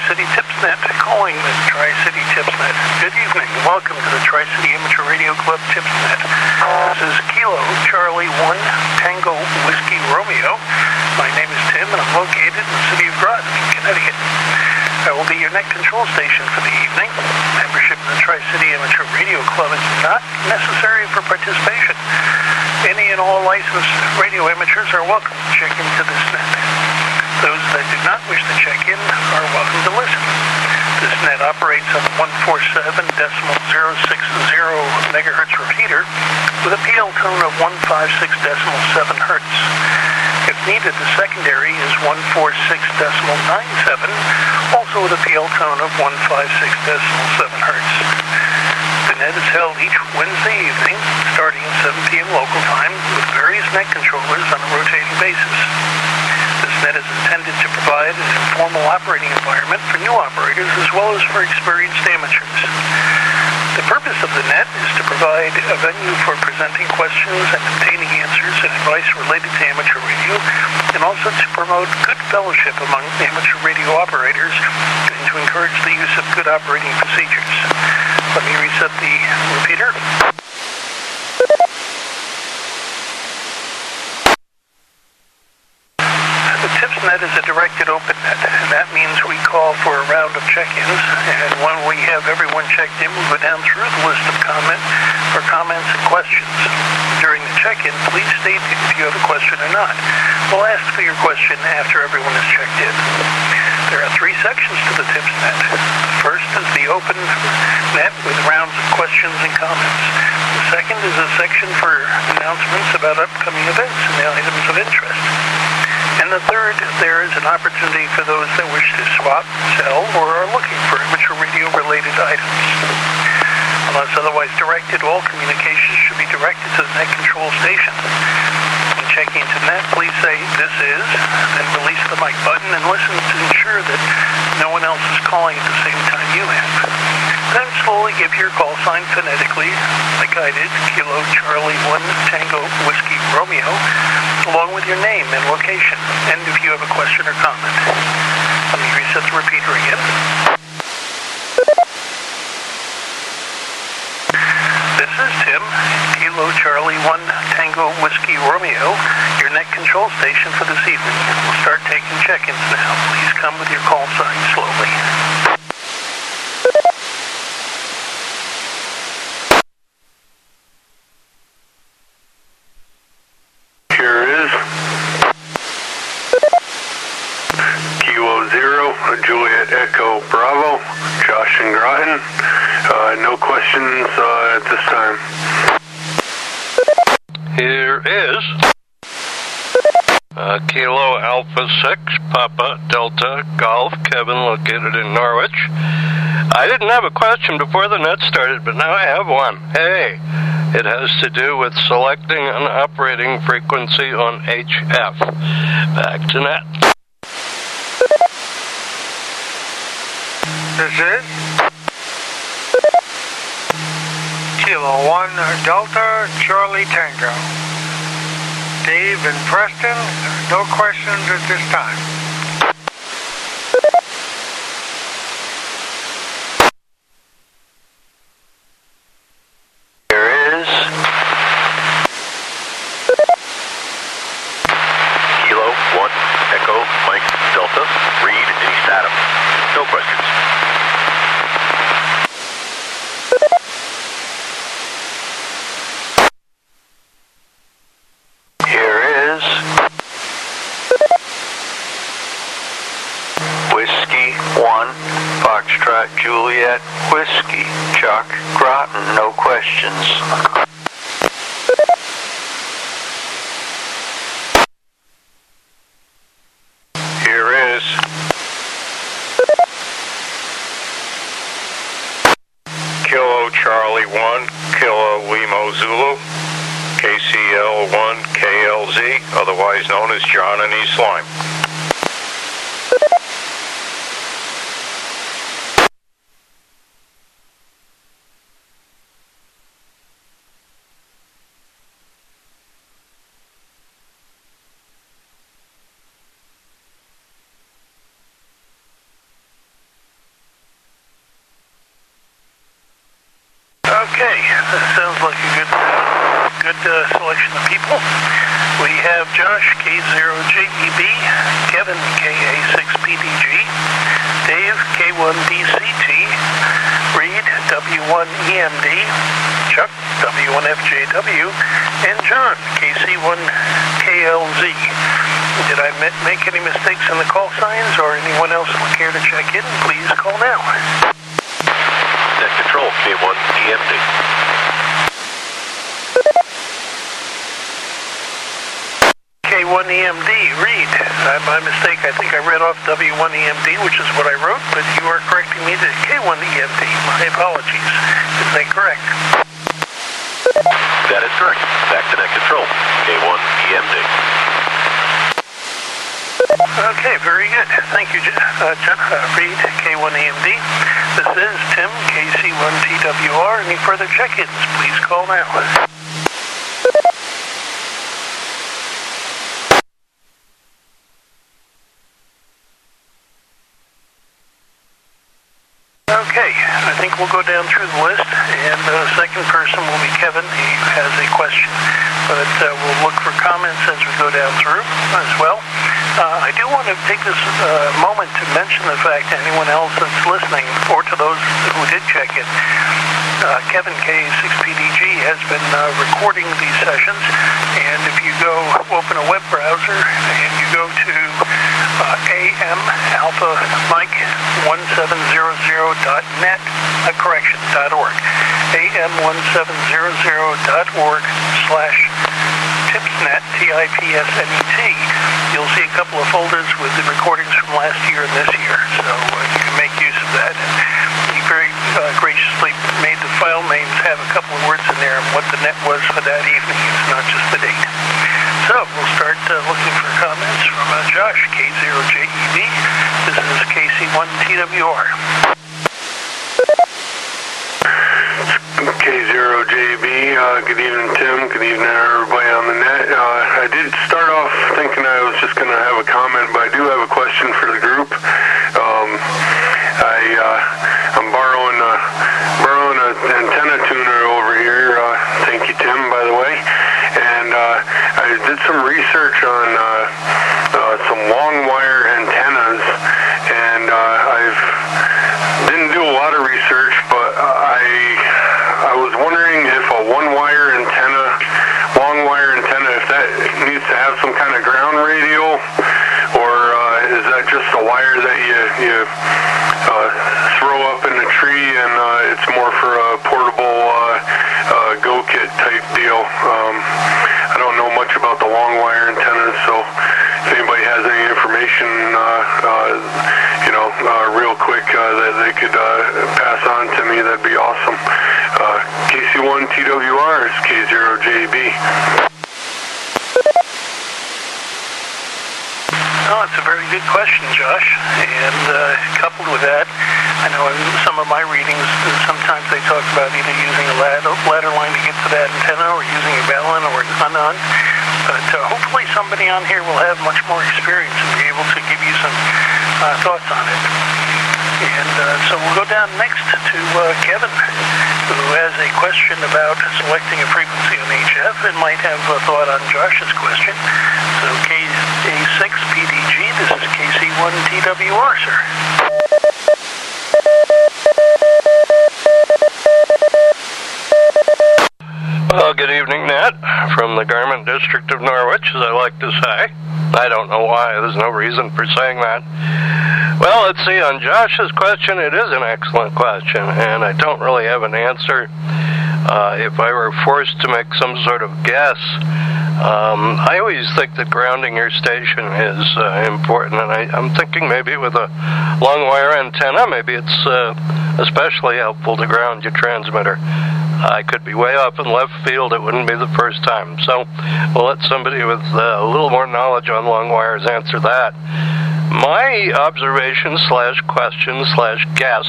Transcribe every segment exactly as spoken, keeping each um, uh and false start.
Tri-City TipsNet, calling the Tri-City TipsNet. Good evening. Welcome to the Tri-City Amateur Radio Club TipsNet. This is Kilo Charlie one Tango Whiskey Romeo. My name is Tim, and I'm located in the city of Groton, Connecticut. I will be your net control station for the evening. Membership in the Tri-City Amateur Radio Club is not necessary for participation. Any and all licensed radio amateurs are welcome to check into this net. Those that do not wish to check in are welcome to listen. This net operates on the one forty-seven point zero six zero megahertz repeater with a P L tone of one fifty-six point seven hertz. If needed, the secondary is one forty-six point nine seven, also with a P L tone of one fifty-six point seven hertz. The net is held each Wednesday evening, starting at seven p.m. local time, with various net controllers on a rotating basis. This net is intended to provide an informal operating environment for new operators as well as for experienced amateurs. The purpose of the net is to provide a venue for presenting questions and obtaining answers and advice related to amateur radio, and also to promote good fellowship among amateur radio operators and to encourage the use of good operating procedures. Let me reset the repeater. The TipsNet is a directed open net, and that means we call for a round of check-ins, and when we have everyone checked in, we go down through the list of comment for comments and questions. During the check-in, please state if you have a question or not. We'll ask for your question after everyone is checked in. There are three sections to the TipsNet. The first is the open net with rounds of questions and comments. The second is a section for announcements about upcoming events and the items of interest. And the third, there is an opportunity for those that wish to swap, sell, or are looking for amateur radio-related items. Unless otherwise directed, all communications should be directed to the net control station. When checking into net, please say, "This is," then release the mic button and listen to ensure that no one else is calling at the same time you have. Then slowly give your call sign phonetically, like I did, Kilo Charlie one Tango Whiskey Romeo, along with your name and location, and if you have a question or comment. Let me reset the repeater again. This is Tim, Kilo Charlie one Tango Whiskey Romeo, your net control station for this evening. We'll start taking check-ins now. Please come with your call sign slowly. Juliet Echo Bravo, Josh and Groton. Uh, no questions uh, at this time. Here is uh, Kilo Alpha six, Papa Delta Golf, Kevin, located in Norwich. I didn't have a question before the net started, but now I have one. Hey, it has to do with selecting an operating frequency on H F. Back to net. This is Kilo one Delta Charlie Tango. Dave and Preston, no questions at this time. Here is Kilo one Echo Mike Delta, Reed East Adam. No questions. Foxtrot Juliet Whiskey, Chuck Groton, no questions. Here is Kilo Charlie one, Kilo Limo Zulu, K C L one K L Z, otherwise known as John and East Lyme. Okay, that sounds like a good, good uh, selection of people. We have Josh, K zero J E B, Kevin, K A six P D G, Dave, K one D C T, Reed, W one E M D, Chuck, W one F J W, and John, K C one K L Z. Did I make any mistakes in the call signs, or anyone else care to check in? Please call now. Net Control, K one E M D. K one E M D, Reed. Uh, my mistake, I think I read off W one E M D, which is what I wrote, but you are correcting me to K one E M D. My apologies. Is that correct? That is correct. Back to Net Control, K one E M D. Okay, very good. Thank you, uh, John, uh, Reed, K one E M D. This is Tim, K C one T W R. Any further check-ins, please call now. Okay, I think we'll go down through the list, and the second person will be Kevin. He has a question, but uh, we'll look for comments as we go down through as well. Uh, I do want to take this uh, moment to mention the fact to anyone else that's listening, or to those who did check it, uh, Kevin, K six P D G, has been uh, recording these sessions, and if you go open a web browser and you go to uh, A M Alpha Mike one seven zero zero dot net, uh, correction, dot org, A M one seven zero zero dot org slash tipsnet, T I P S N E T, you'll see a couple of folders with the recordings from last year and this year, so uh, you can make use of that. And he very uh, graciously made the file names have a couple of words in there and what the net was for that evening. It's not just the date. So we'll start uh, looking for comments from uh, Josh, K zero J E B. This is K C one T W R. K zero J B, uh, good evening, Tim. Good evening, everybody on the net. Uh, I did start off thinking I was just going to have a comment, but I do have a question for the group. Um, I, uh, I'm borrowing, uh, borrowing an antenna tuner over here. Uh, thank you, Tim, by the way. And uh, I did some research on uh, uh, some long wire antennas, and uh, I've didn't do a lot of research, but I I was wondering if a one-wire antenna, long-wire antenna, if that needs to have some kind of ground radio, or uh, is that just a wire that you, you uh, throw up in the tree and uh, it's more for a portable uh, uh, go-kit type deal? Um, I don't know much about the long-wire antennas, so if anybody has any information, uh, uh, you know, uh, real quick uh, that they could uh, pass on to me, that'd be awesome. Uh, K C one T W R is K zero J B. Oh, it's a very good question, Josh. And uh, coupled with that, I know in some of my readings, sometimes they talk about either using a ladder, ladder line to get to that antenna, or using a balun or an unon. But uh, hopefully somebody on here will have much more experience and be able to give you some uh, thoughts on it. And uh, so we'll go down next to uh, Kevin, who has a question about selecting a frequency on H F and might have a thought on Josh's question. So K A six P D G, this is K C one T W R, sir. Well, good evening, Nat, from the Garment District of Norwich, as I like to say. I don't know why. There's no reason for saying that. Well, let's see. On Josh's question, it is an excellent question, and I don't really have an answer. Uh, if I were forced to make some sort of guess, um, I always think that grounding your station is uh, important, and I, I'm thinking maybe with a long wire antenna, maybe it's uh, especially helpful to ground your transmitter. I could be way off in left field. It wouldn't be the first time. So we'll let somebody with uh, a little more knowledge on long wires answer that. My observation slash question slash guess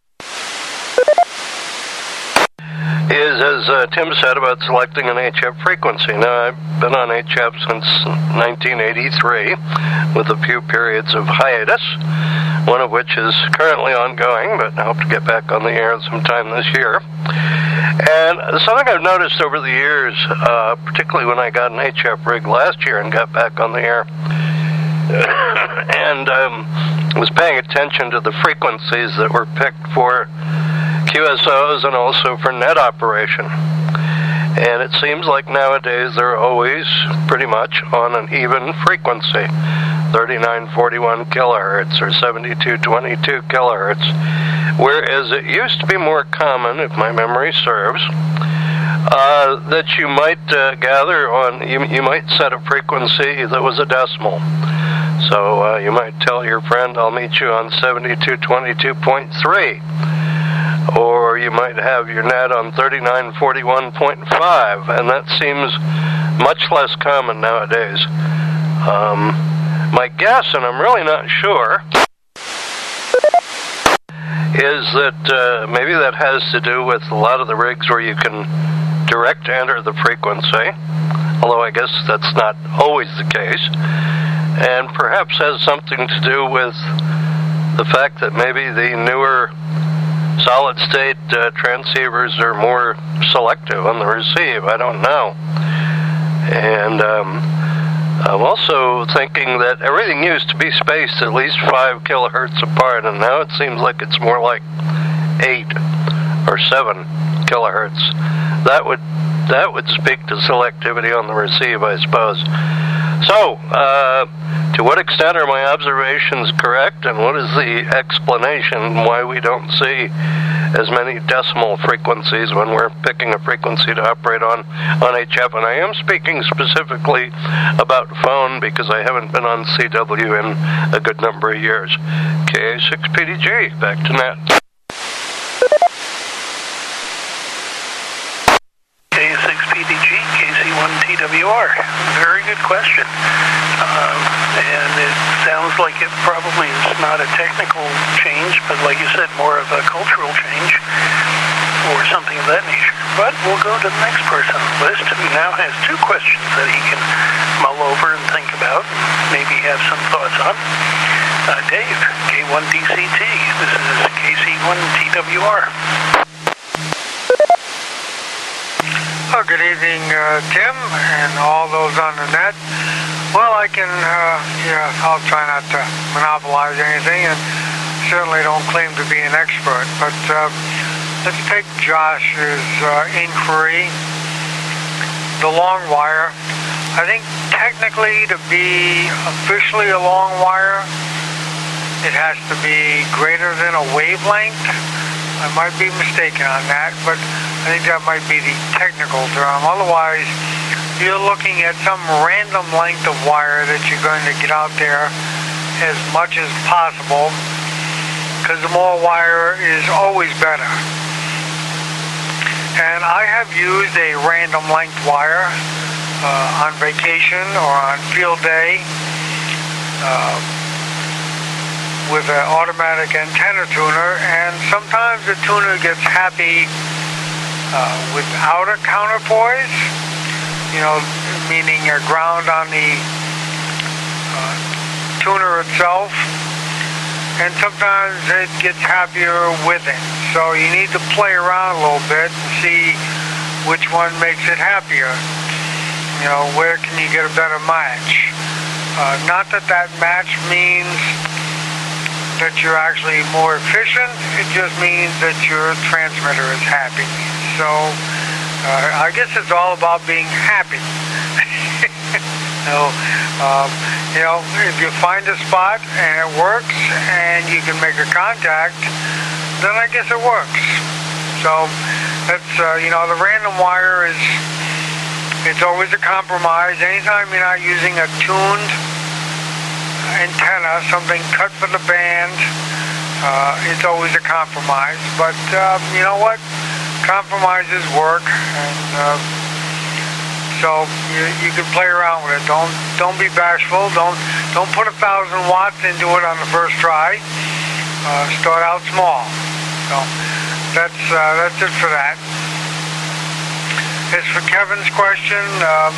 is, as uh, Tim said, about selecting an H F frequency. Now, I've been on H F since nineteen eighty-three, with a few periods of hiatus, one of which is currently ongoing, but I hope to get back on the air sometime this year. And something I've noticed over the years, uh, particularly when I got an H F rig last year and got back on the air, and um, was paying attention to the frequencies that were picked for Q S Os and also for net operation. And it seems like nowadays they're always pretty much on an even frequency, thirty-nine forty-one kilohertz or seventy-two twenty-two kilohertz, whereas it used to be more common, if my memory serves, uh, that you might uh, gather on, you, you might set a frequency that was a decimal. So uh, you might tell your friend, I'll meet you on seventy-two twenty-two point three. Or you might have your net on thirty-nine forty-one point five, and that seems much less common nowadays. Um, my guess, and I'm really not sure, is that uh, maybe that has to do with a lot of the rigs where you can direct enter the frequency, although I guess that's not always the case, and perhaps has something to do with the fact that maybe the newer solid-state uh, transceivers are more selective on the receive. I don't know. And um, I'm also thinking that everything used to be spaced at least five kilohertz apart, and now it seems like it's more like eight or seven kilohertz. That would that would speak to selectivity on the receive, I suppose. So, uh, to what extent are my observations correct, and what is the explanation why we don't see as many decimal frequencies when we're picking a frequency to operate on on H F? And I am speaking specifically about phone because I haven't been on C W in a good number of years. K A six P D G, back to net. K A six P D G, K C one T W R. Very good question. Um, and it sounds like it probably is not a technical change, but like you said, more of a cultural change or something of that nature. But we'll go to the next person on the list who now has two questions that he can mull over and think about and maybe have some thoughts on. Uh, Dave, K one D C T. This is K C one T W R. Oh, good evening, uh, Tim, and all those on the net. Well, I can, uh, yeah, I'll try not to monopolize anything, and certainly don't claim to be an expert, but uh, let's take Josh's uh, inquiry. The long wire. I think technically to be officially a long wire, it has to be greater than a wavelength. I might be mistaken on that, but I think that might be the technical term. Otherwise, you're looking at some random length of wire that you're going to get out there as much as possible, because the more wire is always better. And I have used a random length wire uh, on vacation or on field day uh, with an automatic antenna tuner, and sometimes the tuner gets happy uh, without a counterpoise, you know, meaning a ground on the uh, tuner itself, and sometimes it gets happier with it. So you need to play around a little bit and see which one makes it happier. You know, where can you get a better match? Uh, not that that match means that you're actually more efficient, it just means that your transmitter is happy. So uh, I guess it's all about being happy. so, um, you know, if you find a spot and it works and you can make a contact, then I guess it works. So that's, uh, you know, the random wire is, it's always a compromise. Anytime you're not using a tuned antenna, something cut for the band, uh, it's always a compromise. But um, you know what? Compromises work, and uh, so you, you can play around with it. Don't don't be bashful. Don't don't put a thousand watts into it on the first try. Uh, start out small. So that's uh, that's it for that. As for Kevin's question, um,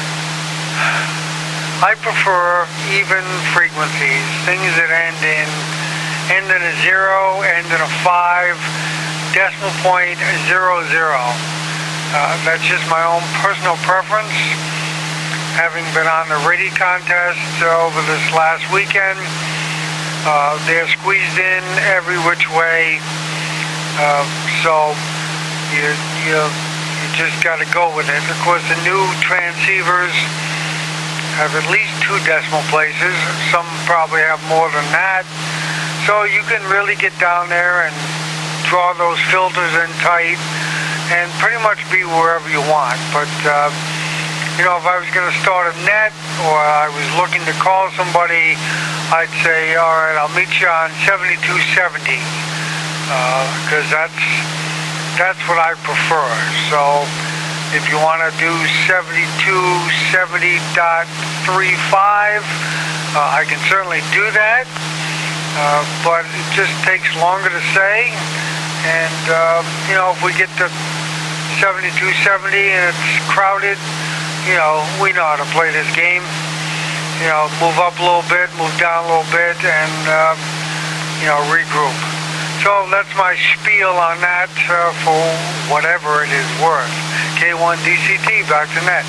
I prefer even frequencies, things that end in end in a zero, end in a five. decimal point zero zero. Uh, that's just my own personal preference. Having been on the Rady contest uh, over this last weekend, uh, they're squeezed in every which way. Uh, so you, you, you just got to go with it. Of course, the new transceivers have at least two decimal places. Some probably have more than that. So you can really get down there and draw those filters in tight and pretty much be wherever you want. But, uh, you know, if I was going to start a net or I was looking to call somebody, I'd say, all right, I'll meet you on seventy-two seventy, because uh, that's, that's what I prefer. So if you want to do seventy-two seventy point three five, uh, I can certainly do that, uh, but it just takes longer to say. And, uh, you know, if we get to seventy-two seventy and it's crowded, you know, we know how to play this game. You know, move up a little bit, move down a little bit, and, uh, you know, regroup. So that's my spiel on that uh, for whatever it is worth. K one D C T, back to net.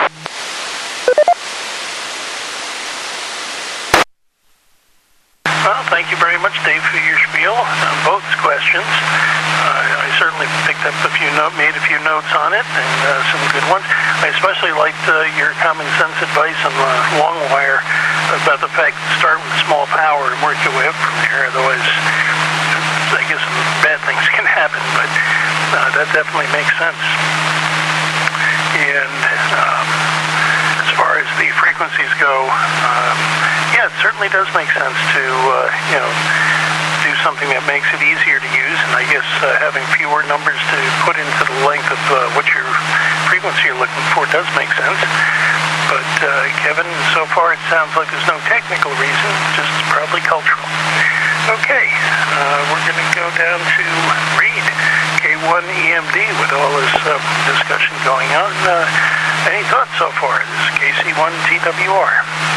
Well, thank you very much, Dave, for your spiel on both questions. Uh, I certainly picked up a few note, made a few notes on it, and uh, some good ones. I especially liked uh, your common sense advice on the long wire about the fact that start with small power and work your way up from there. Otherwise, I guess some bad things can happen, but uh, that definitely makes sense. And um, as far as the frequencies go, um, yeah, it certainly does make sense to, uh, you know, do something that makes it easier to use. And I guess uh, having fewer numbers to put into the length of uh, what your frequency you're looking for does make sense. But uh, Kevin, so far it sounds like there's no technical reason, just probably cultural. Okay, uh, we're going to go down to Reed, K one E M D, with all this uh, discussion going on. Uh, any thoughts so far? This is K C one T W R.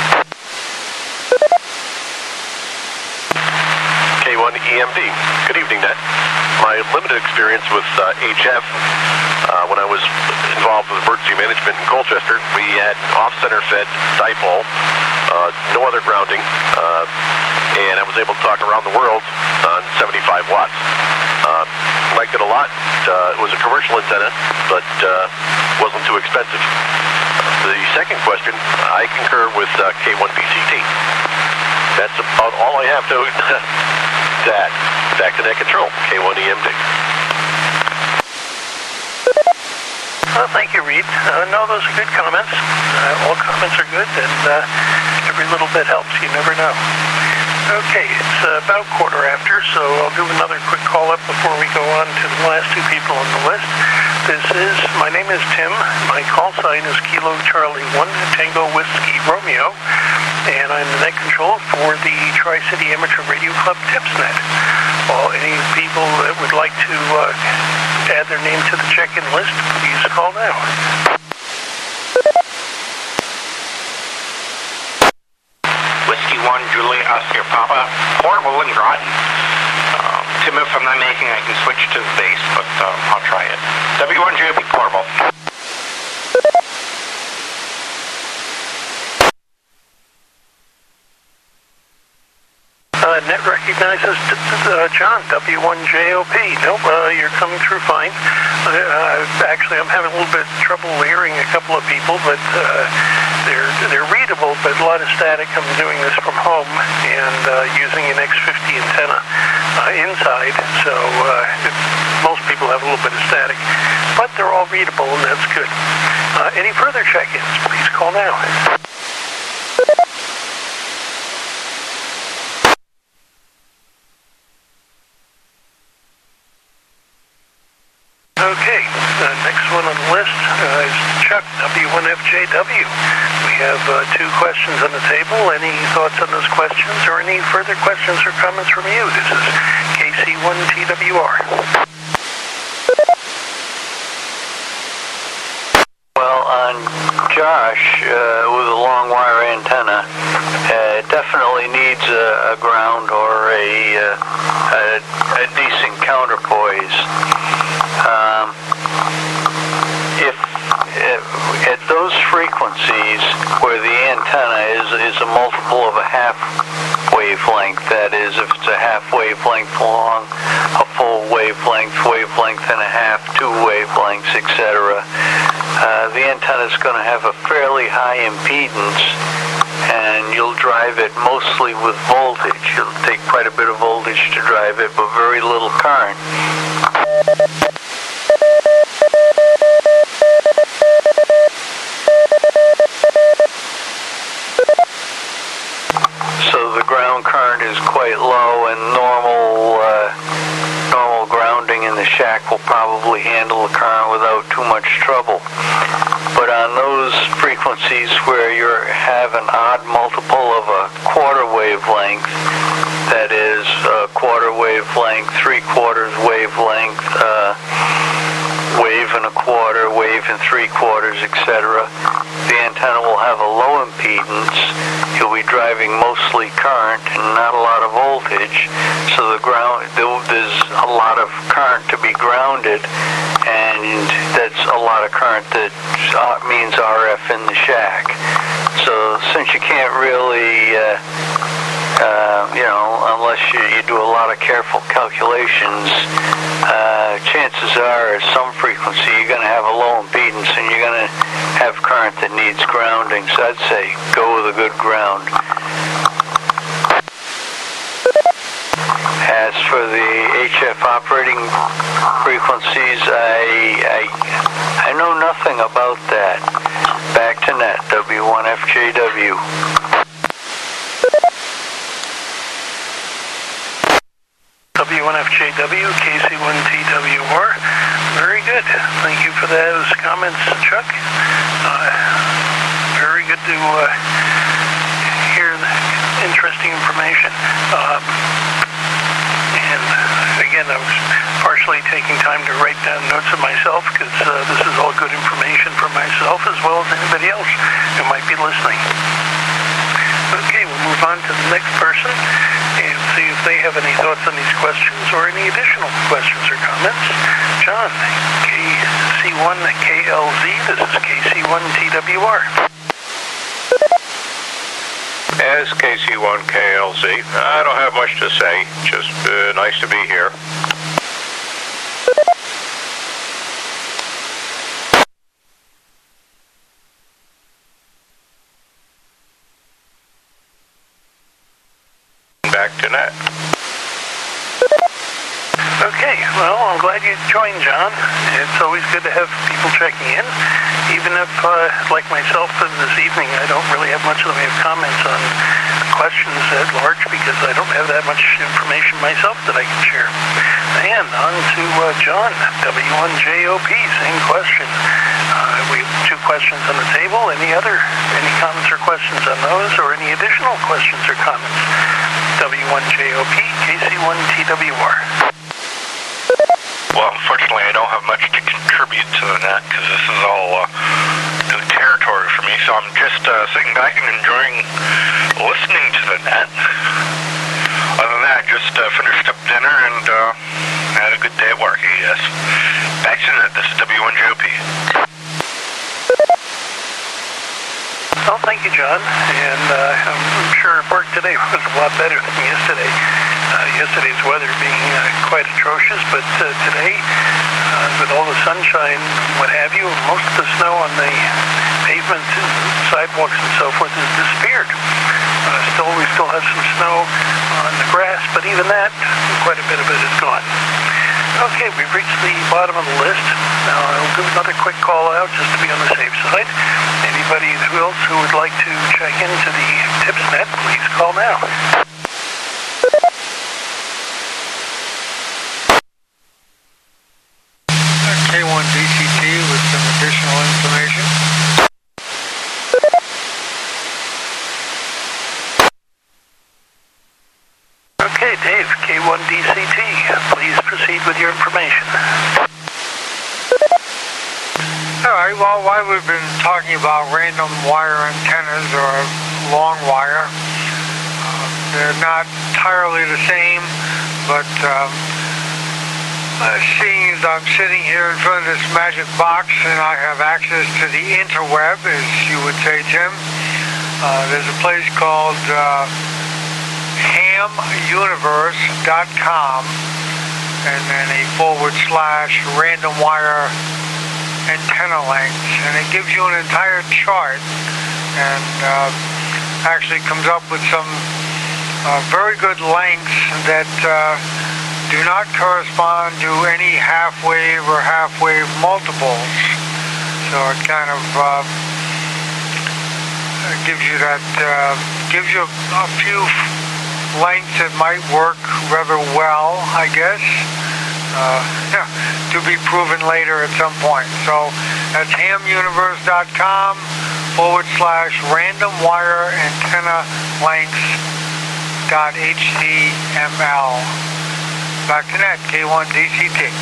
K one E M D. Good evening, Net. My limited experience with uh, H F, uh, when I was involved with emergency management in Colchester, we had an off-center fed dipole, uh, no other grounding, uh, and I was able to talk around the world on seventy-five watts. Uh, liked it a lot. Uh, it was a commercial antenna, but uh, wasn't too expensive. The second question, I concur with uh, K one B C T. That's about all I have to that. Back to net control, K one E M D. Well, thank you, Reed. Uh, no, those are good comments. Uh, all comments are good, and uh, every little bit helps. You never know. Okay, it's uh, about quarter after, so I'll do another quick call-up before we go on to the last two people on the list. This is, my name is Tim. My call sign is Kilo Charlie one Tango Whiskey Romeo, and I'm the net control for the Tri-City Amateur Radio Club TipsNet. Well, any people that would like to uh, add their name to the check-in list, please call now. Whiskey one, Julie, Oscar Papa, portable and Groton. Um, Tim, if I'm not making, I can switch to the base, but um, I'll try it. W one J O P portable. Uh, net recognizes uh, John, W one J O P. Nope, uh, you're coming through fine. Uh, uh, actually, I'm having a little bit of trouble hearing a couple of people, but uh, they're they're readable, but a lot of static. I'm doing this from home and uh, using an X fifty antenna uh, inside, so uh, it, most people have a little bit of static, but they're all readable, and that's good. Uh, any further check-ins, please call now. Okay, the next one on the list uh, is Chuck, W one F J W. We have uh, two questions on the table. Any thoughts on those questions or any further questions or comments from you? This is K C one T W R. Well, on Josh, uh, with a long wire antenna, uh, it definitely needs a, a ground or a uh, a, a decent counterpoise. Um, if, if at those frequencies where the antenna is is a multiple of a half wavelength, that is, if it's a half wavelength long, a full wavelength, wavelength and a half, two wavelengths, et cetera, uh, the antenna is going to have a fairly high impedance, and you'll drive it mostly with voltage. It'll take quite a bit of voltage to drive it, but very little current. So the ground current is quite low, and normal uh, normal grounding in the shack will probably handle the current without too much trouble. But on those frequencies where you have an odd multiple of a quarter wavelength, that is a quarter wavelength, three quarters wavelength, uh, wave and a quarter, wave and three quarters, et cetera, the antenna will have a low impedance. You'll be driving mostly current and not a lot of voltage, so the ground there's a lot of current to be grounded, and that's a lot of current that means R F in the shack. So since you can't really uh, Uh, you know, unless you, you do a lot of careful calculations, uh, chances are at some frequency you're going to have a low impedance and you're going to have current that needs grounding. So I'd say go with a good ground. As for the H F operating frequencies, I, I, I know nothing about that. Back to net, W one F J W. W one F J W, K C one T W R. Very good. Thank you for those comments, Chuck. Uh, very good to uh, hear the interesting information. Um, and again, I was partially taking time to write down notes of myself because uh, this is all good information for myself as well as anybody else who might be listening. Okay, we'll move on to the next person and see if they have any thoughts on these questions or any additional questions or comments. John, K C one K L Z, this is K C one T W R. As K C one K L Z, I don't have much to say, just uh, nice to be here. Back to net. Okay, well, I'm glad you joined, John. It's always good to have people checking in, even if, uh, like myself this evening, I don't really have much of a comments on questions at large because I don't have that much information myself that I can share. And on to uh, John, W one J O P, same question. Uh, we have two questions on the table. Any other, any comments or questions on those, or any additional questions or comments? W one J O P, K C one T W R. Well, unfortunately, I don't have much to contribute to the net because this is all uh, new territory for me. So I'm just uh, sitting back and enjoying listening to the net. Other than that, just uh, finished up dinner and uh, had a good day at work, I guess. Back to the net. This is W one J O P. Well, thank you, John. And uh, I'm, I'm sure work today was a lot better than yesterday. Uh, yesterday's weather being uh, quite atrocious, but uh, today, uh, with all the sunshine and what have you, most of the snow on the pavement and sidewalks and so forth has disappeared. Uh, still, we still have some snow on the grass, but even that, quite a bit of it is gone. Okay, we've reached the bottom of the list. Now, I'll do another quick call out just to be on the safe side. Anybody else who would like to check into the TipsNet, please call now. K one D C T with some additional information. Okay, Dave, K one D C T, please proceed with your information. All right, well, while we've been talking about random wire antennas or long wire, uh, they're not entirely the same, but um, uh, seeing as I'm sitting here in front of this magic box and I have access to the interweb, as you would say, Tim, uh, there's a place called uh, ham universe dot com and then a forward slash random wire antenna length, and it gives you an entire chart and uh, actually comes up with some uh, very good lengths that uh, do not correspond to any half wave or half wave multiples. So it kind of uh, gives you that uh, gives you a few lengths that might work rather well, I guess. Uh, yeah, to be proven later at some point. So that's ham universe dot com forward slash random wire antenna lengths dot H T M L. Back to net, K one D C T.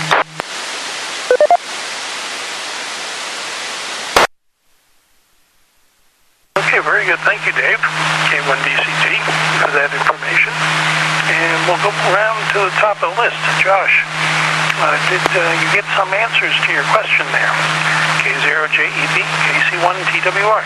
Okay, very good. Thank you, Dave, K one D C T, for that information. And we'll go around to the top of the list. Josh, uh, did uh, you get some answers to your question there? K zero J E B, K C one T W R.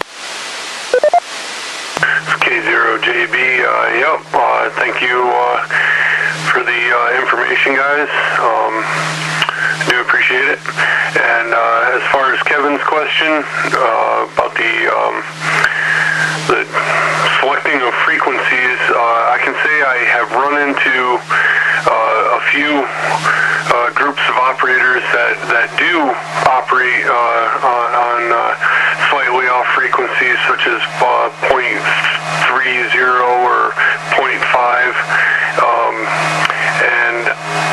K zero J B, uh, yep, uh, thank you uh, for the uh, information, guys. Um, I do appreciate it. And uh, as far as Kevin's question uh, about the um, the selecting of frequencies, uh, I can say I have run into uh, a few uh, groups of operators that, that do operate uh, on, on uh, slightly off frequencies, such as uh, point three zero or point five, um, and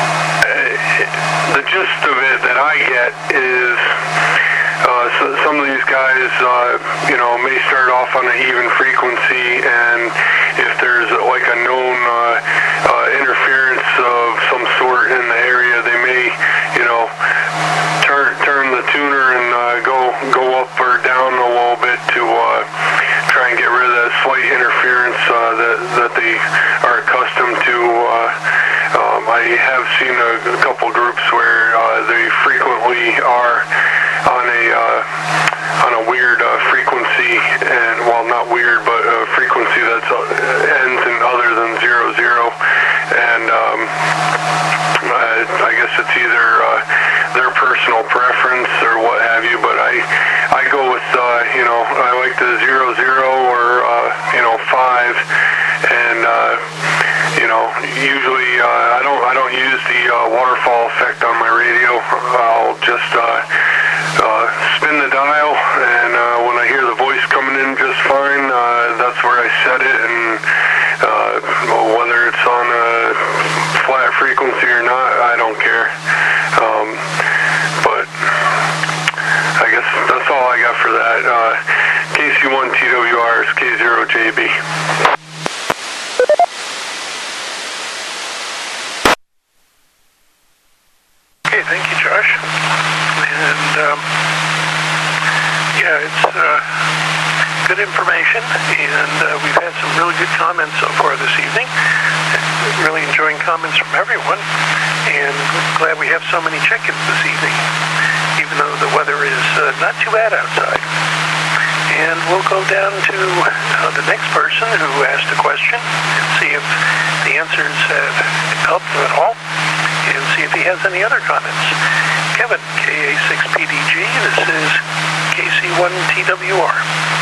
the gist of it that I get is uh, so some of these guys, uh, you know, may start off on an even frequency, and if there's like a known uh, uh, interference of some sort in the area, they may, you know, turn turn the tuner and uh, go go up or down a little bit to uh, try and get rid of that slight interference uh, that that they are accustomed to. Uh, um, I have seen a, a couple groups where uh, they frequently are on a uh, on a weird uh, frequency, and well, not weird, but a frequency that uh, ends in other than zero zero, and um, I, I guess it's either uh, their personal preference or what have you. But I I go with uh, you know I like the zero zero or uh, you know five, and uh, you know usually uh, I don't I don't use the uh, waterfall effect on my radio. I'll just uh, Uh, spin the dial, and uh, when I hear the voice coming in just fine, uh, that's where I set it, and uh, whether it's on a flat frequency or not, I don't care. Um, but I guess that's all I got for that. Uh, K C one T W R is K zero J B. Okay, thank you, Josh. And um, yeah, it's uh, good information, and uh, we've had some really good comments so far this evening. Really enjoying comments from everyone, and glad we have so many check-ins this evening, even though the weather is uh, not too bad outside. And we'll go down to uh, the next person who asked a question and see if the answers have helped him at all, and see if he has any other comments. Kevin, K A six P D G, this is K C one T W R.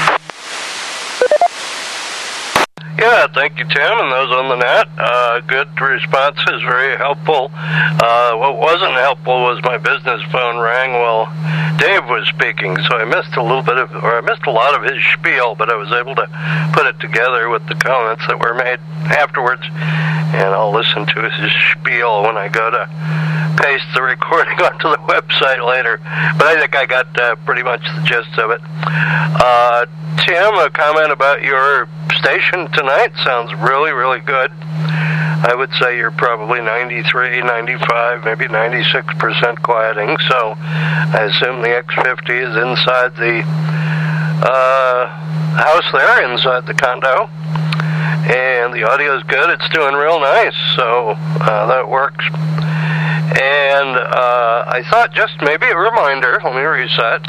Yeah, thank you, Tim, and those on the net. Uh, good responses, very helpful. Uh, what wasn't helpful was my business phone rang while Dave was speaking, so I missed a little bit of, or I missed a lot of his spiel, but I was able to put it together with the comments that were made afterwards, and I'll listen to his spiel when I go to paste the recording onto the website later. But I think I got uh, pretty much the gist of it. Uh, Tim, a comment about your station tonight sounds really, really good. I would say you're probably ninety-three, ninety-five, maybe ninety-six percent quieting, so I assume the X fifty is inside the uh, house there, inside the condo. and the audio is good. It's doing real nice, so uh, that works. And uh, I thought just maybe a reminder, let me reset.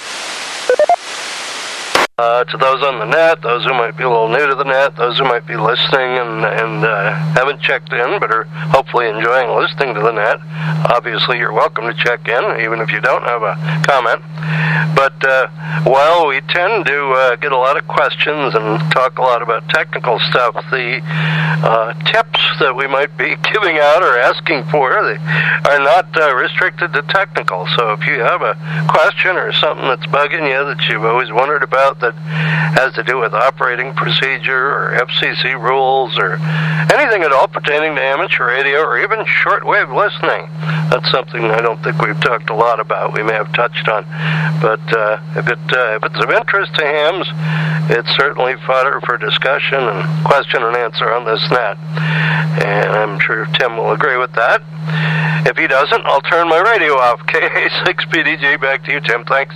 Uh, to those on the net, those who might be a little new to the net, those who might be listening and, and uh, haven't checked in but are hopefully enjoying listening to the net, obviously you're welcome to check in, even if you don't have a comment. But uh, while we tend to uh, get a lot of questions and talk a lot about technical stuff, the uh, tips that we might be giving out or asking for, they are not uh, restricted to technical. So if you have a question or something that's bugging you that you've always wondered about that has to do with operating procedure or F C C rules or anything at all pertaining to amateur radio or even shortwave listening, that's something I don't think we've talked a lot about. We may have touched on, but uh, if it uh, if it's of interest to hams, it's certainly fodder for discussion and question and answer on this net. And I'm sure Tim will agree with that. If he doesn't, I'll turn my radio off. K A six P D G, back to you, Tim. Thanks.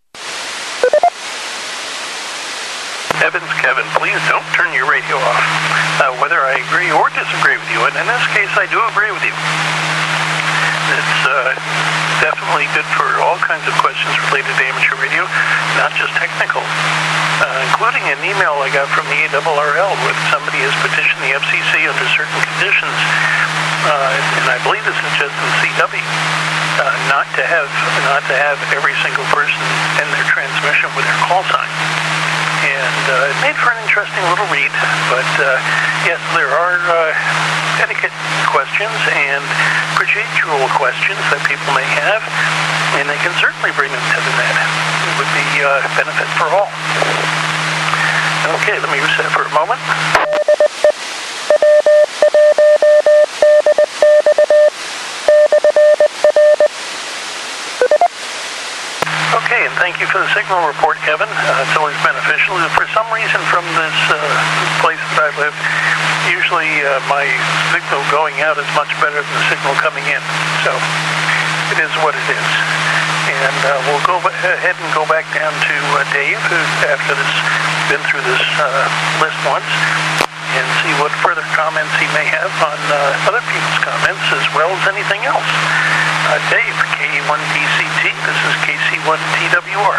Evans, Kevin, please don't turn your radio off, uh, whether I agree or disagree with you. And in this case, I do agree with you. It's uh, definitely good for all kinds of questions related to amateur radio, not just technical, uh, including an email I got from the A R R L with somebody has petitioned the F C C under certain conditions, uh, and I believe this is just in C W, uh, not to have not to have every single person in their transmission with their call sign. And uh, it made for an interesting little read, but uh, yes, there are uh, etiquette questions and procedural questions that people may have, and they can certainly bring them to the net. It would be a uh, benefit for all. Okay, let me reset for a moment. Okay, and thank you for the signal report, Kevin. Uh, it's always beneficial. For some reason, from this uh, place that I live, usually uh, my signal going out is much better than the signal coming in. So it is what it is. And uh, we'll go ahead and go back down to uh, Dave, who, after this, been through this uh, list once, and see what further comments he may have on uh, other people's comments as well as anything else. Uh, Dave, K E one D C T, this is K C one T W R.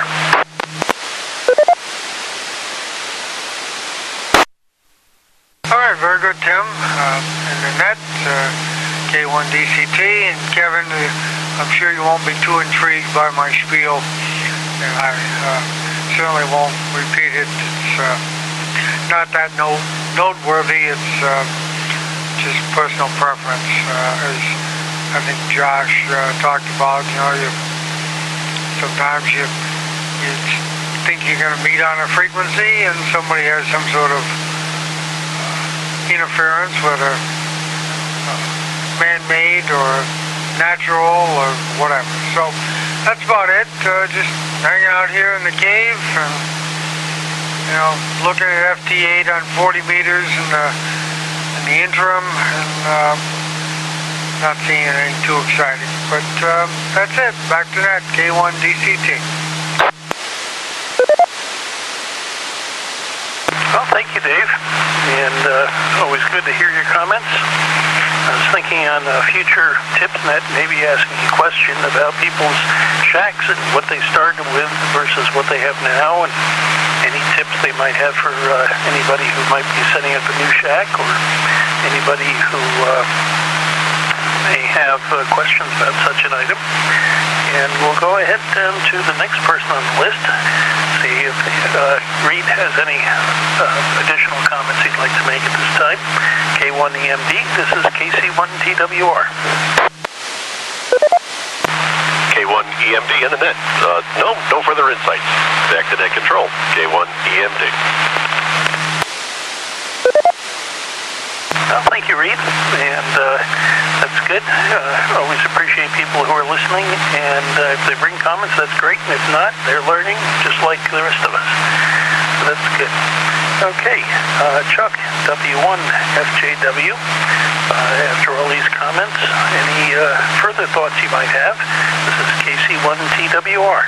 All right, very good, Tim. Uh, in the net, uh, K one D C T, and Kevin, uh, I'm sure you won't be too intrigued by my spiel. And I uh, certainly won't repeat it. It's uh, not that note noteworthy. It's uh, just personal preference, uh, as I think Josh uh, talked about. You know, you sometimes you you think you're going to meet on a frequency, and somebody has some sort of uh, interference, whether uh, man-made or natural or whatever. So that's about it. Uh, just hanging out here in the cave, and you know, looking at F T eight on forty meters in the in the interim, and. Uh, Not seeing anything too exciting, but um, that's it. Back to that, K one D C T. Well, thank you, Dave, and uh, always good to hear your comments. I was thinking on a future TipsNet, maybe asking a question about people's shacks and what they started with versus what they have now, and any tips they might have for uh, anybody who might be setting up a new shack, or anybody who uh, may have uh, questions about such an item. And we'll go ahead down to the next person on the list, see if uh, Reed has any uh, additional comments he'd like to make at this time. K one E M D, this is K C one T W R. K one E M D in the net. Uh, no, no further insights. Back to net control. K one E M D. Well, thank you, Reed, and uh, that's good. Uh, always appreciate people who are listening, and uh, if they bring comments, that's great, and if not, they're learning just like the rest of us. So that's good. Okay, uh, Chuck, W one F J W, uh, after all these comments, any uh, further thoughts you might have? This is K C one T W R.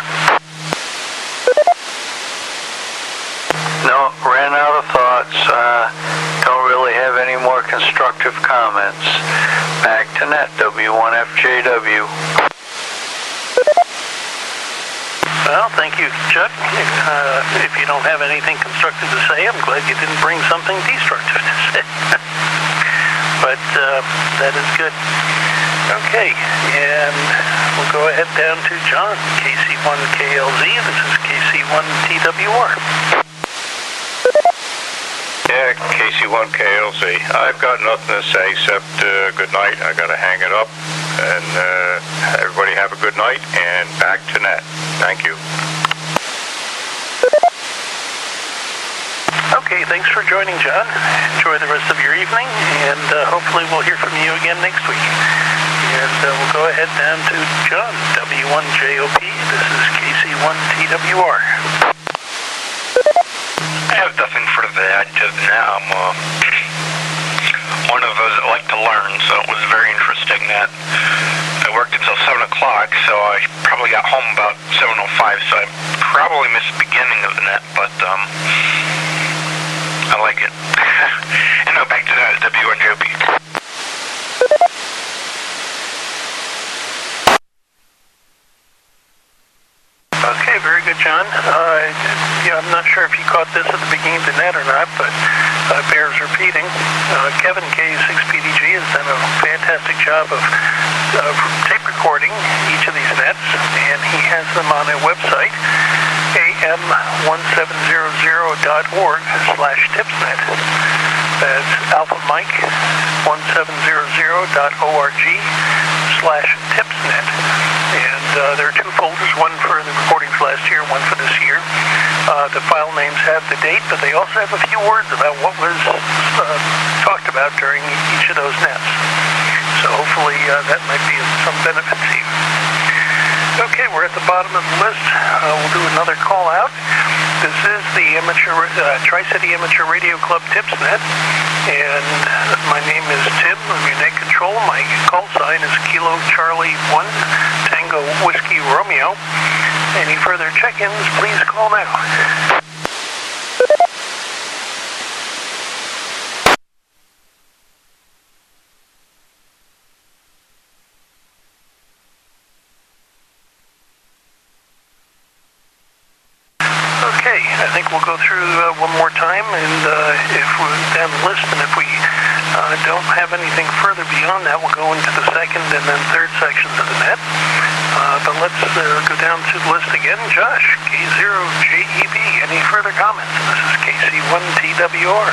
No, ran out of thoughts. Uh, don't constructive comments. Back to net, W one F J W. Well, thank you, Chuck. Uh, if you don't have anything constructive to say, I'm glad you didn't bring something destructive to say. But uh, that is good. Okay, and we'll go ahead down to John, K C one K L Z. This is K C one T W R. Yeah, K C one K L Z. I've got nothing to say except uh, good night. I got to hang it up. And uh, everybody have a good night, and back to net. Thank you. Okay, thanks for joining, John. Enjoy the rest of your evening, and uh, hopefully we'll hear from you again next week. And uh, we'll go ahead down to John, W one J O P. This is K C one T W R. I have nothing further to add to now. I'm uh, one of those that like to learn, so it was very interesting that I worked until seven o'clock, so I probably got home about seven oh five, so I probably missed the beginning of the net, but um, I like it. And now back to that, W one J O P. Okay, very good, John. Uh, yeah, I'm not sure if you caught this at the beginning of the net or not, but uh, bears repeating. Uh, Kevin, K six P D G, has done a fantastic job of, of tape recording each of these nets, and he has them on a website, A M one seven zero zero dot org slash tipsnet. That's Alpha Mike one seven zero zero dot org slash tipsnet. And uh, there are two folders, one for the recordings last year, one for this year. Uh, the file names have the date, but they also have a few words about what was uh, talked about during each of those nets. So hopefully uh, that might be of some benefit to you. Okay, we're at the bottom of the list. Uh, we'll do another call out. This is the amateur uh, Tri-City Amateur Radio Club Tipsnet, and my name is Tim. I'm your net control. My call sign is Kilo Charlie one Tango Whiskey Romeo. Any further check-ins, please call now. Okay, I think we'll go through uh, one more time, and uh, if we're down the list, and if we uh, don't have anything further beyond that, we'll go into the second and then third sections of the net. Uh, but let's uh, go down to the list again. Josh, K zero J E B, any further comments? This is K C one T W R.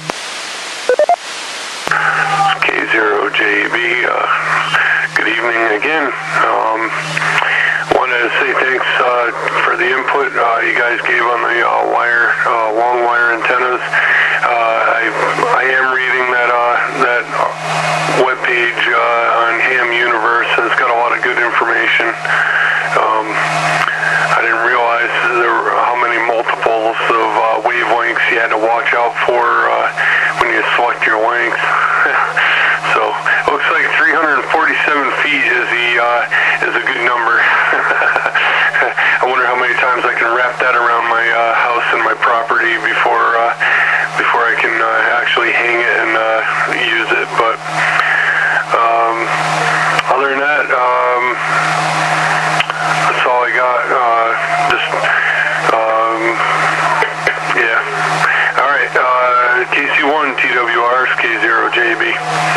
K zero J E B, uh, good evening again. Um, wanted to say thanks uh, for the input uh, you guys gave on the uh, wire, uh, long wire antennas. Uh, I, I am reading that uh, that webpage uh, on Ham Universe. Has got a lot of good information. Um, I didn't realize there were how many multiples of uh, wavelengths you had to watch out for uh, when you select your length. So it looks like three hundred forty-seven feet is the uh, is a good number. I wonder how many times I can wrap that around my uh, house and my property before uh, before I can uh, actually hang it and uh, use it. But um, other than that, um, that's all I got. Uh, just um, yeah. All right. Uh, K C one T W R, K zero J B.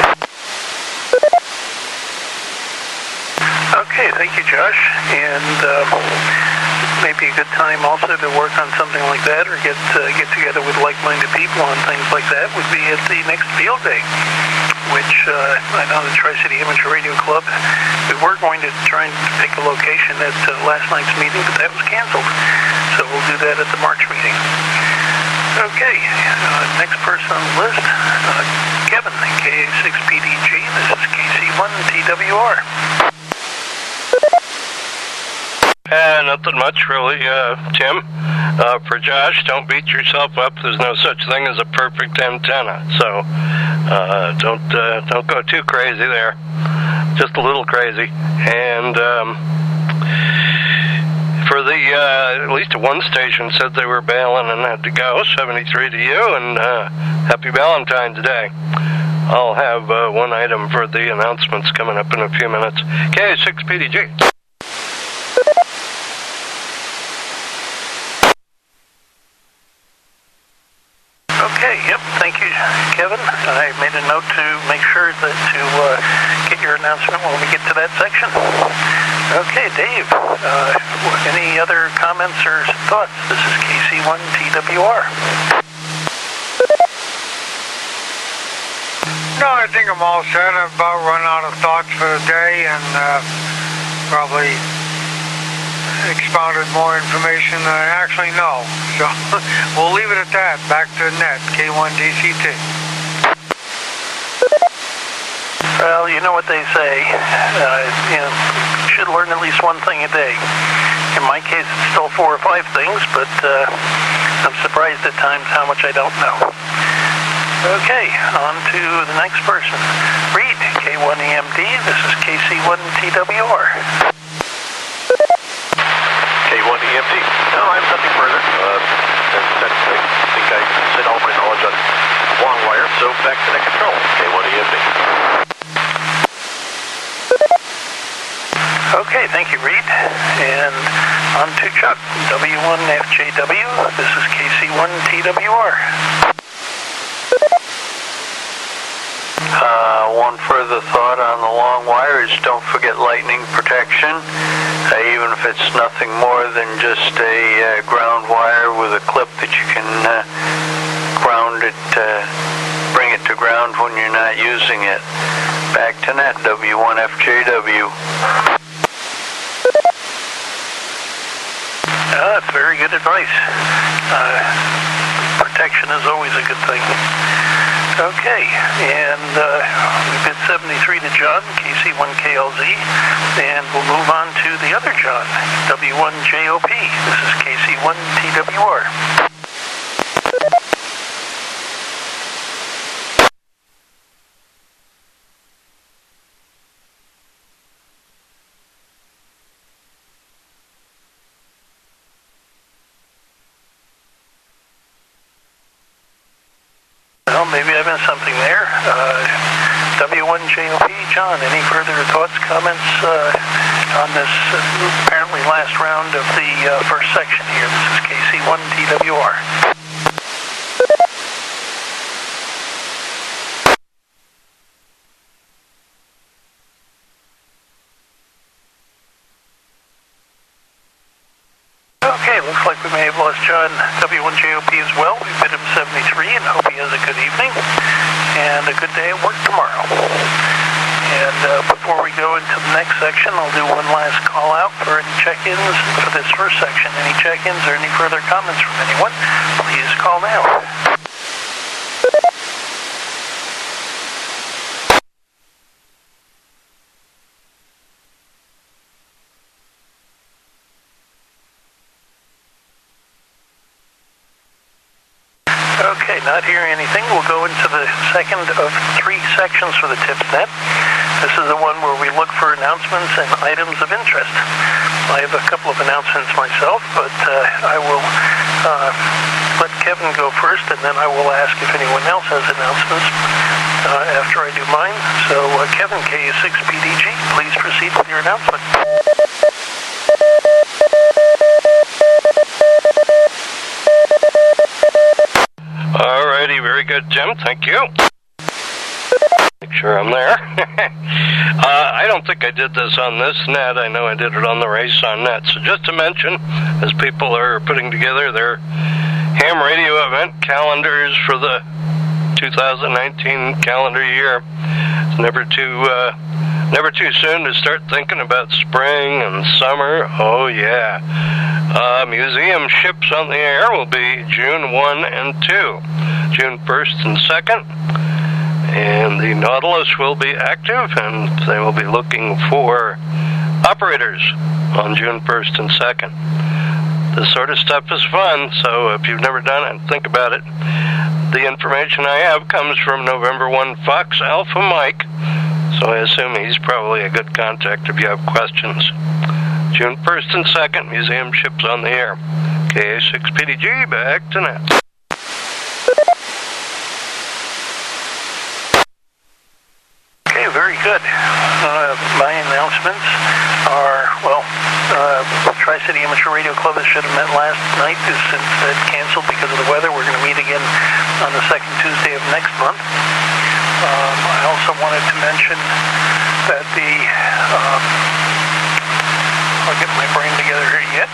Okay, thank you, Josh. And uh, maybe a good time also to work on something like that, or get uh, get together with like-minded people on things like that, would be at the next field day, which uh, I know the Tri-City Amateur Radio Club, we were going to try and pick a location at uh, last night's meeting, but that was canceled. So we'll do that at the March meeting. Okay, uh, next person on the list, uh, Kevin, K six P D G. This is K C one T W R. Uh, nothing much, really, uh, Tim. Uh, for Josh, don't beat yourself up. There's no such thing as a perfect antenna, so uh, don't uh, don't go too crazy there. Just a little crazy. And um, for the uh, at least one station said they were bailing and had to go. seventy-three to you, and uh, happy Valentine's Day. I'll have uh, one item for the announcements coming up in a few minutes. K A six P D G. Okay, yep, thank you, Kevin. I made a note to make sure that to uh, get your announcement when we get to that section. Okay, Dave, uh, any other comments or thoughts? This is K C one T W R. No, I think I'm all set. I've about run out of thoughts for the day and uh, probably expounded more information than I actually know. So we'll leave it at that. Back to the net, K one D C T. Well, you know what they say. Uh, you know, you should learn at least one thing a day. In my case, it's still four or five things, but uh, I'm surprised at times how much I don't know. Okay, on to the next person. Reed, K one E M D. This is K C one T W R. K one E M D. No, I have nothing further. Uh, as I said, I think I said all my knowledge on long wire, so back to net control. K one E M D. Okay, thank you, Reed. And on to Chuck, W one F J W. This is K C one T W R. Uh, one further thought on the long wire is don't forget lightning protection. Uh, even if it's nothing more than just a uh, ground wire with a clip that you can uh, ground it, uh, bring it to ground when you're not using it. Back to net, W one F J W. Uh, that's very good advice. Uh, protection is always a good thing. Okay, and uh, we bid seventy-three to John, K C one K L Z, and we'll move on to the other John, W one J O P. This is K C one T W R. Well, maybe I missed something there. Uh, W one J O P, John, any further thoughts, comments uh, on this uh, apparently last round of the uh, first section here? This is K C one T W R. Okay, looks like we may have lost John, W one J O P as well. We bid him seventy-three and hope he has a good evening and a good day at work tomorrow. And uh, before we go into the next section, I'll do one last call out for any check-ins for this first section. Any check-ins or any further comments from anyone, please call now. Okay, not hearing anything. We'll go into the second of three sections for the TipsNet. This is the one where we look for announcements and items of interest. I have a couple of announcements myself, but uh, I will uh, let Kevin go first, and then I will ask if anyone else has announcements uh, after I do mine. So, uh, Kevin, K A six P D G, please proceed with your announcement. Alrighty, very good, Jim. Thank you. Make sure I'm there. uh, I don't think I did this on this net. I know I did it on the Race on Net. So just to mention, as people are putting together their ham radio event calendars for the two thousand nineteen calendar year, it's never too uh, never too soon to start thinking about spring and summer. Oh yeah. Uh, museum ships on the air will be June first and second. June first and second. And the Nautilus will be active, and they will be looking for operators on June first and second. This sort of stuff is fun, so if you've never done it, think about it. The information I have comes from November first Fox Alpha Mike, so I assume he's probably a good contact if you have questions. June first and second, museum ships on the air. K A six P D G, back to net. good. Uh, my announcements are, well, uh, Tri-City Amateur Radio Club that should have met last night is since it canceled because of the weather. We're going to meet again on the second Tuesday of next month. Um, I also wanted to mention that the, um, I'll get my brain together here yet.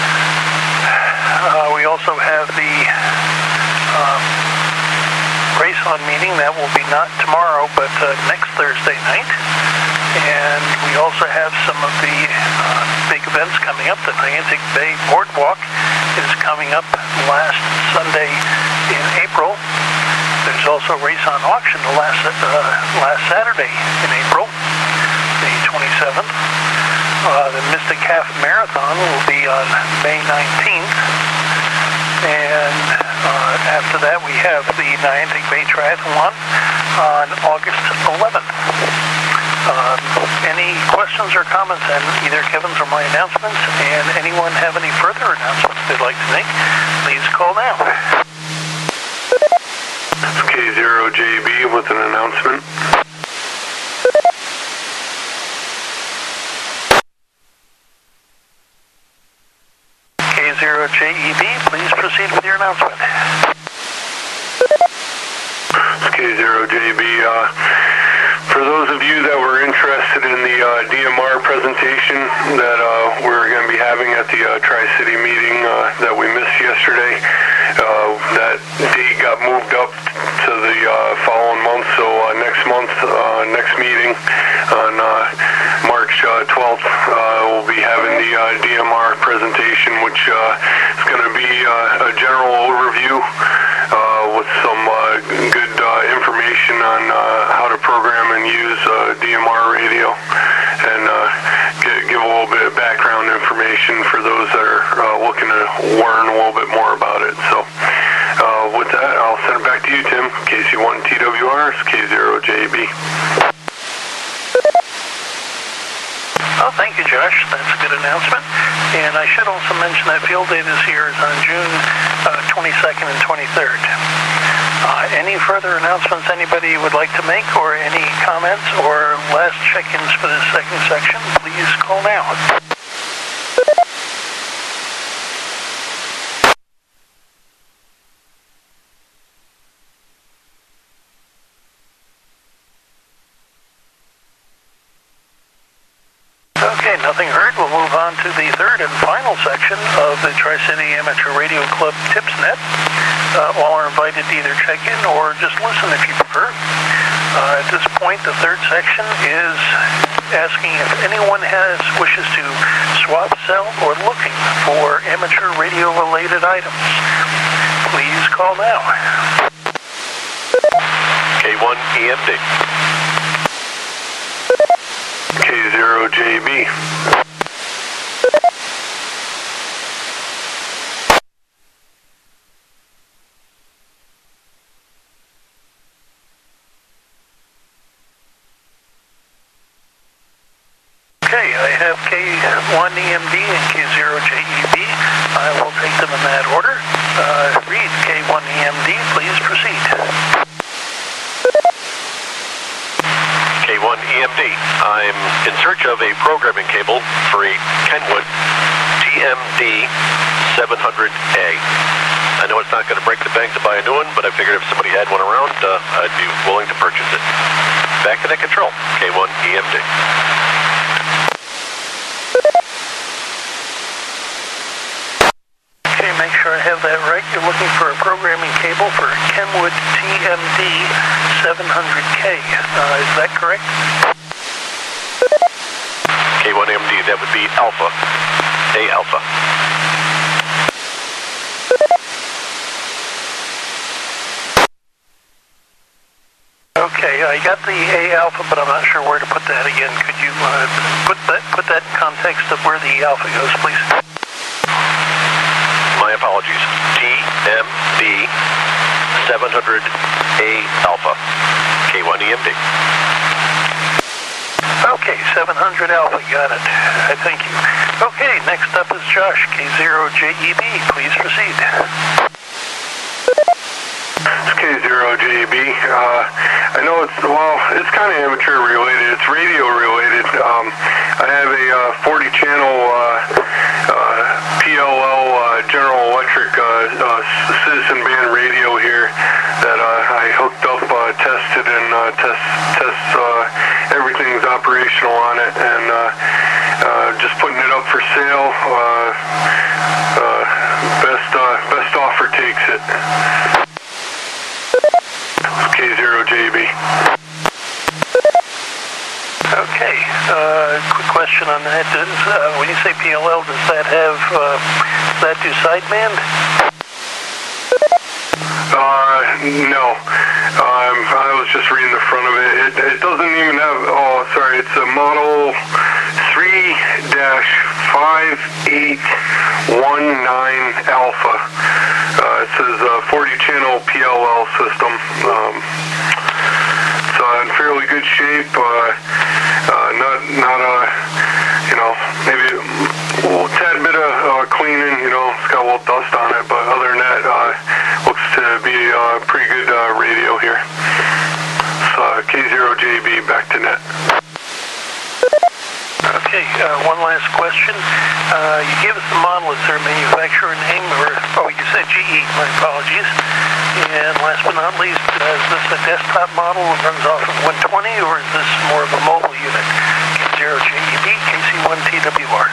Uh, we also have the um, Race-On meeting. That will be not tomorrow, but uh, next Thursday night. And we also have some of the uh, big events coming up. The Niantic Bay Boardwalk is coming up last Sunday in April. There's also Race-On Auction the last, uh, last Saturday in April, the twenty-seventh. Uh, the Mystic Half Marathon will be on May nineteenth. And uh, after that, we have the Niantic Bay Triathlon on August eleventh. Um, any questions or comments on either Kevin's or my announcements? And anyone have any further announcements they'd like to make? Please call now. It's K zero J B with an announcement. K zero J E B, please proceed with your announcement. It's K zero J B. Uh, for those of you that were interested in the uh, D M R presentation that uh, we're going to be having at the uh, Tri-City meeting uh, that we missed yesterday, uh, that date got moved up to the uh, following month, so uh, next month, uh, next meeting on uh, March uh, twelfth, uh, we'll be having the uh, D M R presentation, which uh, is going to be uh, a general overview uh, with some uh, good uh, information on uh, how to program and use uh, D M R radio, and uh, get, give a little bit of background information for those that are uh, looking to learn a little bit more about it. So uh, with that, I'll send it back to you, Tim. K C one T W R, K zero J B. Oh, thank you, Josh. That's a good announcement. And I should also mention that field day this year is on June uh, twenty-second and twenty-third. Uh, any further announcements anybody would like to make, or any comments or last check-ins for this second section, please call now. Okay, nothing heard. We'll move on to the third and final section of the Tri-City Amateur Radio Club TipsNet. Uh, all are invited to either check in or just listen if you prefer. Uh, at this point, the third section is asking if anyone has wishes to swap, sell, or looking for amateur radio-related items. Please call now. K one E M D. K zero J B. Okay, I have K one E M D and K zero J E B. I will take them in that order. Uh, read K one E M D, please proceed. K one E M D. I'm in search of a programming cable for a Kenwood T M D seven hundred A. I know it's not going to break the bank to buy a new one, but I figured if somebody had one around, uh, I'd be willing to purchase it. Back to net control, K one E M D. Okay, make sure I have that right. You're looking for a programming cable for Kenwood T M D seven hundred K. Uh, is that correct? K one E M D, that would be Alpha. A Alpha. Okay, I got the A alpha, but I'm not sure where to put that again. Could you uh, put that put that in context of where the alpha goes, please? My apologies. T M D seven hundred A Alpha. K one E M D. Okay, seven hundred Alpha, got it. I thank you. Okay, next up is Josh, K zero J E B. Please proceed. It's K zero J B. Uh, I know it's, well, it's kind of amateur related. It's radio related. Um, I have a uh, forty channel uh, uh, P L L uh, General Electric uh, uh, Citizen Band radio here that uh, I hooked up, uh, tested, and uh, test, test uh, everything's operational on it, and uh, uh, just putting it up for sale. Uh, uh, best, uh, best offer takes it. K zero J B. Okay, uh, quick question on that. Does, uh, when you say P L L, does that have, uh, does that do sideband? Uh, no. Um, I was just reading the front of it. It, it doesn't even have, oh, sorry, it's a model three dash five eight one nine Alpha. Uh, it says uh, forty channel P L L system. Um, it's uh, in fairly good shape. Uh, uh, not, not a, you know, maybe a tad bit of uh, cleaning, you know, it's got a little dust on it, but other than that, uh, looks to be a pretty good uh, radio here. So, uh, K zero J B, back to net. Okay, uh, one last question. Uh, you gave us the model. Is there a manufacturer name? Or, oh, you said G E. My apologies. And last but not least, uh, is this a desktop model that runs off of one twenty, or is this more of a mobile unit? K zero J E B, K C one T W R.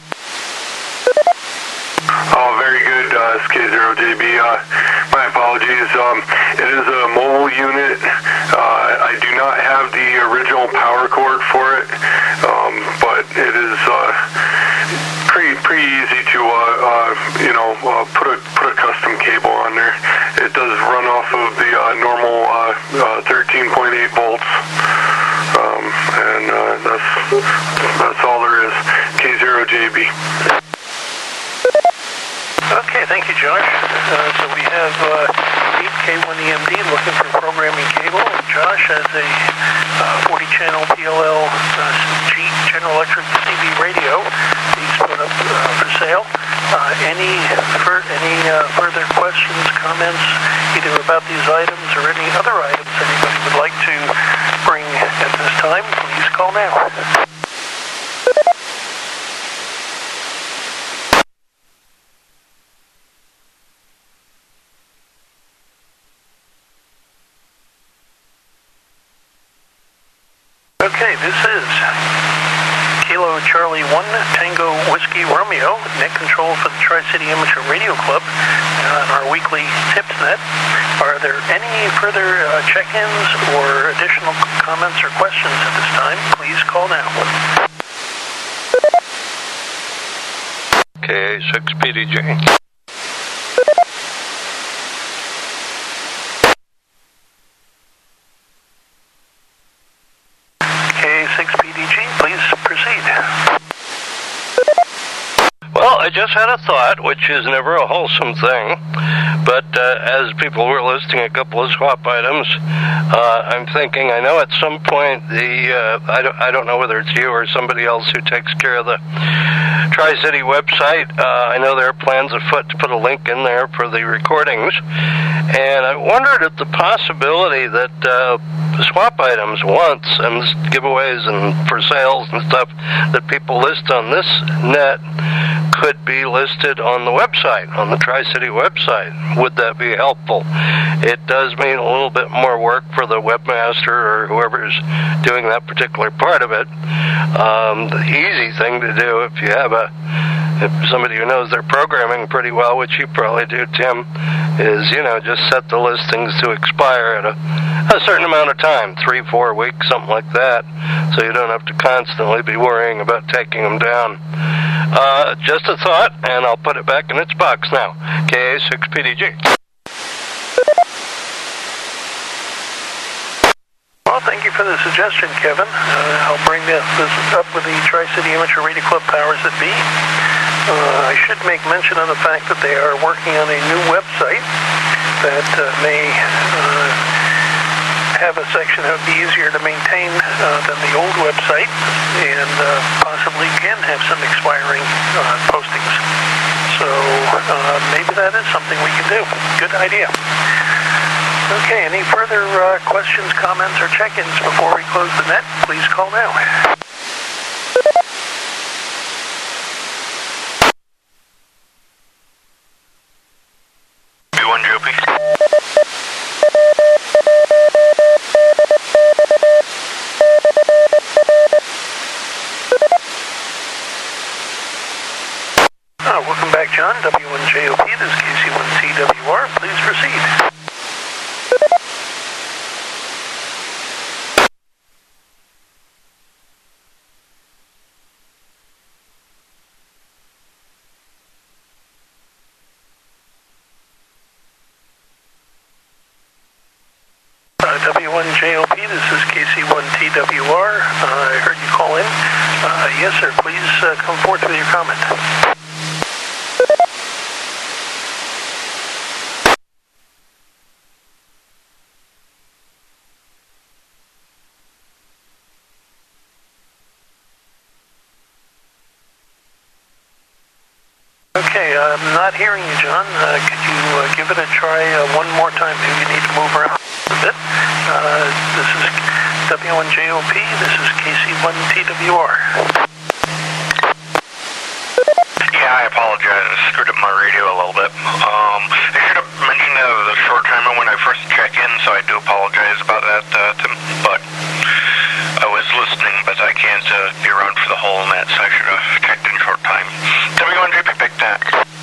Oh, very good, uh, K zero J B. Uh, my apologies. Um, it is a mobile unit. Uh, I do not have the original power cord for it, um, but it is uh, pretty pretty easy to uh, uh, you know uh, put a put a custom cable on there. It does run off of the uh, normal uh, uh, thirteen point eight volts, um, and uh, that's that's all there is. K zero J B. Okay, thank you, Josh. Uh, so we have uh, Pete, K one E M D, looking for programming cable. Josh has a uh, forty channel P L L uh, G General Electric C B radio. He's put up uh, for sale. Uh, any for, any uh, further questions, comments, either about these items or any other items anybody would like to bring at this time, please call now. Okay, this is Kilo Charlie one Tango Whiskey Romeo, net control for the Tri-City Amateur Radio Club on our weekly tips net. Are there any further uh, check-ins or additional comments or questions at this time? Please call now. K six P D J. K six P D G, please proceed. Well, I just had a thought, which is never a wholesome thing, but uh, as people were listing a couple of swap items, uh, I'm thinking, I know at some point the, uh, I, don't, I don't know whether it's you or somebody else who takes care of the Tri-City website. Uh, I know there are plans afoot to put a link in there for the recordings, and I wondered if the possibility that uh, swap items once and giveaways and for sales and stuff that people list on this net could be listed on the website, on the Tri-City website. Would that be helpful? It does mean a little bit more work for the webmaster or whoever's doing that particular part of it. Um, the easy thing to do if you have a if somebody who knows their programming pretty well, which you probably do, Tim, is, you know, just set the listings to expire at a, a certain amount of time, three, four weeks, something like that, so you don't have to constantly be worrying about taking them down. Uh, just a thought, and I'll put it back in its box now. K A six P D G. Well, thank you for the suggestion, Kevin. Uh, I'll bring this, this up with the Tri-City Amateur Radio Club powers that be. Uh, I should make mention of the fact that they are working on a new website that uh, may uh, have a section that would be easier to maintain uh, than the old website, and uh, possibly can have some expiring uh, postings. So uh, maybe that is something we can do. Good idea. Okay, any further uh, questions, comments, or check-ins before we close the net? Please call now. B one G O P. Uh, welcome back, John. W one J O P, this is K C one T W R. Please proceed. Uh, W one J O P, this is K C one T W R. Uh, I heard you call in. Uh, yes, sir. Please uh, come forth with your comment. Okay, I'm not hearing you, John. Uh, could you uh, give it a try uh, one more time? Maybe you need to move around a bit. Uh, this is W one J O P. This is K C one T W R. Yeah, I apologize. I screwed up my radio a little bit. Um, I should have mentioned that the short timer when I first check in, so I do apologize about that, uh, Tim. But I was listening, but I can't uh, be around for the whole net, so I should have checked in short time. W one J P, Big Tac.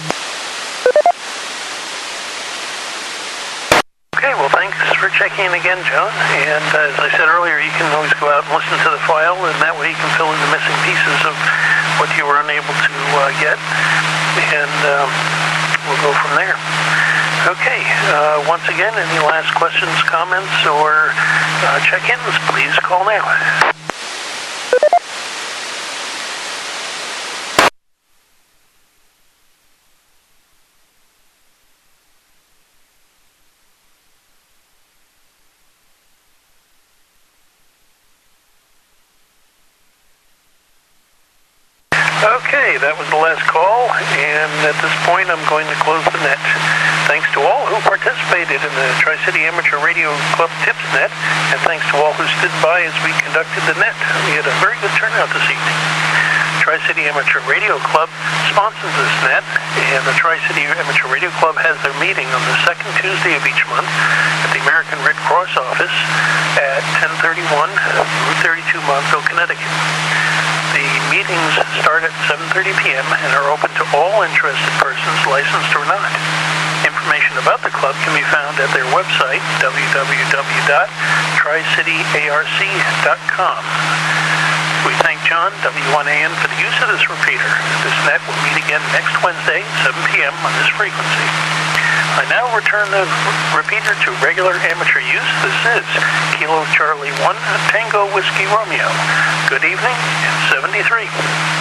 Okay, well, thanks for checking in again, John. And uh, as I said earlier, you can always go out and listen to the file, and that way you can fill in the missing pieces of what you were unable to uh, get, and um, we'll go from there. Okay, uh, once again, any last questions, comments, or uh, check-ins, please call now. Okay, that was the last call, and at this point I'm going to close the net. Thanks to all who participated in the Tri-City Amateur Radio Club Tips Net, and thanks to all who stood by as we conducted the net. We had a very good turnout this evening. Tri-City Amateur Radio Club sponsors this net, and the Tri-City Amateur Radio Club has their meeting on the second Tuesday of each month at the American Red Cross office at ten thirty-one Route thirty-two, Montville, Connecticut. The meetings start at seven thirty p m and are open to all interested persons, licensed or not. Information about the club can be found at their website, w w w dot tri city a r c dot com. We thank John, W one A N, for the use of this repeater. This net will meet again next Wednesday, seven p m on this frequency. I now return the repeater to regular amateur use. This is Kilo Charlie one Tango Whiskey Romeo. Good evening, and seventy-three.